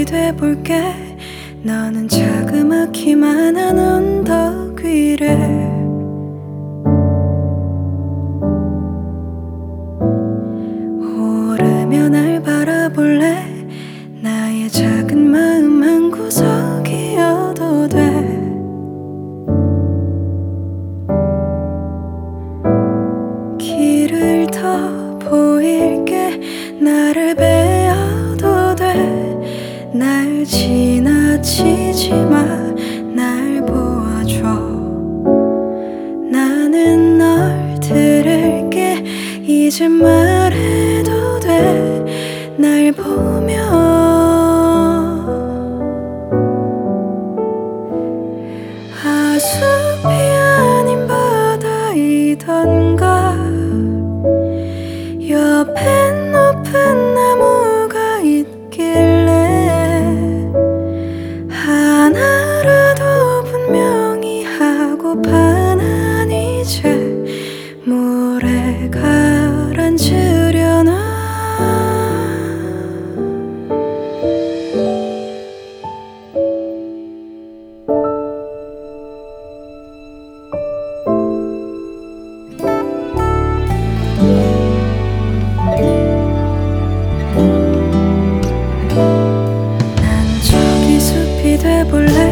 돼볼게. 너는 자그맣기만 한 언덕 위를 오르며 날 바라볼래. 나의 작은 마음 한 구석이어도 돼. 길을 더 보일게. 나를 베어도 돼. 날 지나치지 마. 날 보아줘. 나는 널 들을게. 이제 말해도 돼. 날 보며 하수비 아닌 바다이던가. 옆엔 높은 나무가 있길래 하나라도 분명히 하고파. 난 이제 물에 가라앉으려나. 난 저기 숲이 돼볼래.